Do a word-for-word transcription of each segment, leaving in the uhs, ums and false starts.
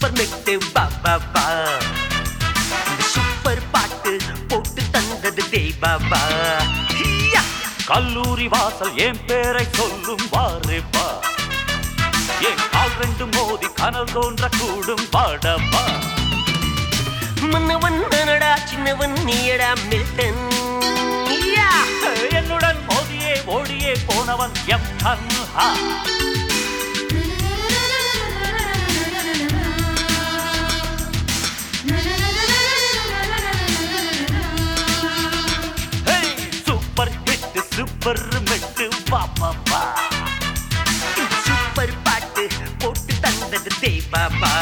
super மெட்டு பாபா இந்த சூப்பர் பாட்டு போட்டு தந்தது தேவாபா கல்லூரி வாசல் என் பேரை சொல்லும் வாரேப்பா என் கால் ரெண்டு மோதி கனல் தோன்ற கூடும் பாடப்பா மன்னவன் நானடா சின்னவன் நீயடா மில்டன் என்னுடன் மோதியே ஓடியே போனவன் எம் தன்ஹா சூப்பர் ஹிட் சூப்பர் மெட்டு பாப்பா சூப்பர் பாட்டு போட்டு தந்தது தேவாபா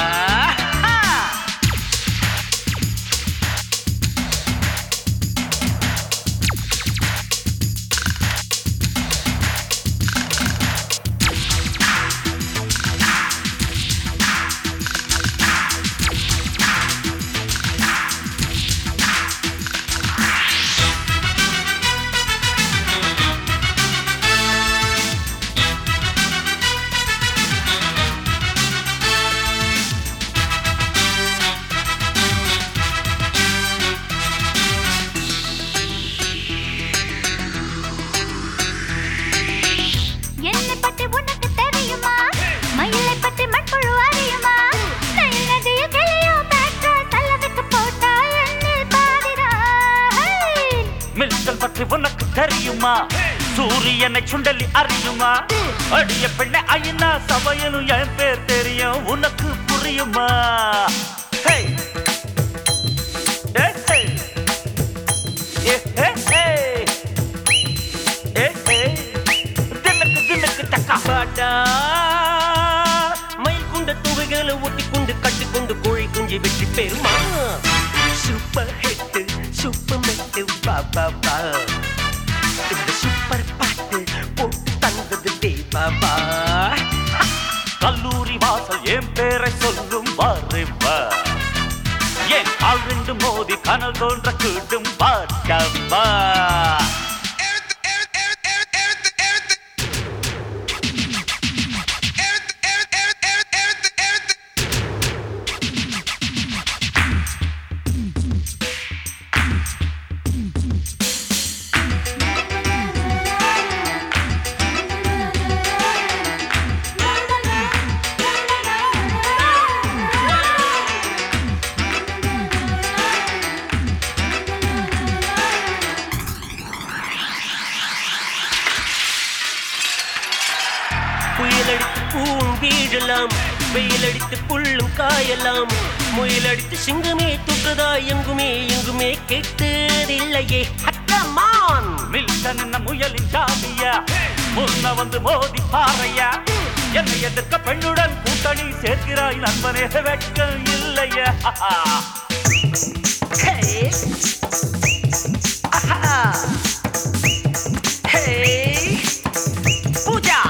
மில்டன் பற்றி உனக்கு தெரியுமா சூரியனை சுண்டலி அறியுமா அடிய பெண்ணை ஐயனா சபையனும் என் பேர் தெரியும் உனக்கு புரியுமா தினக்கு தினக்கு தக்காடா மயில் குண்ட துவைகளை ஒட்டி கொண்டு கட்டிக்கொண்டு கோழி குஞ்சு வெற்றி பெறுமா சூப்பர் ஹிட் சூப்பர் மெட்டு பாபா இந்த சூப்பர் பாட்டு போட்டு தந்தது தேவாபா கல்லூரி வாசல் என் பேரை சொல்லும் வாரேப்பா என் கால் ரெண்டு மோதி கனல் தோன்ற கூடும் பாட்டப்பா புயலடித்து பூவும் வீழலாம் வெயிலடித்து புல்லும் காயலாம் முயலடித்து சிங்கமே தொற்றதா எங்குமே எங்குமே கேட்டதில்லையே அட்டமான் மில்டன் என்ன முயலின் ஜாதியா முன்ன வந்து மோதி பாறையா என்னை எதிர்க்க பெண்ணுடன் கூட்டணி சேர்க்கிறாய் நண்பனே வெட்கம் இல்லையா பூஜா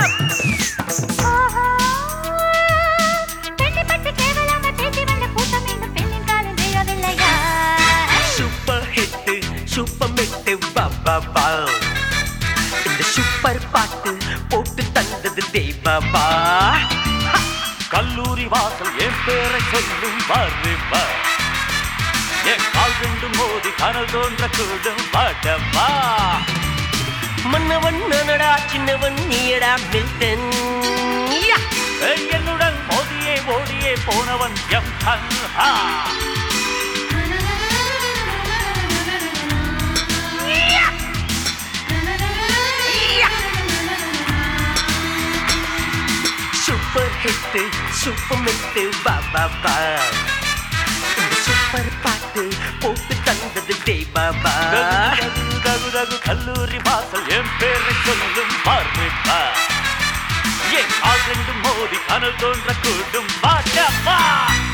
சூப்பர் மெட்டு பாபா இந்த சூப்பர் பாட்டு போட்டு தந்தது தேவாபா கல்லூரி வாசல் என் பேரை சொல்லும் வாரேப்பா என் கால் ரெண்டு மோதி கனல் தோன்ற கூடும் பாடப்பா மன்னவன் நானடா சின்னவன் நீயடா மில்டன் என்னுடன் மோதியே ஓடியே போனவன் எம் தன்ஹா சூப்பர் ஹிட் சூப்பர் மெட்டு பாபா இந்த சூப்பர் பாட்டு போட்டு தந்தது தேவாபா ரகு ரகு கல்லூரி வாசல் என் பேரை சொல்லும் வாரேப்பா என் கால் ரெண்டு மோதி கனல் தோன்ற கூடும் பாட்டப்பா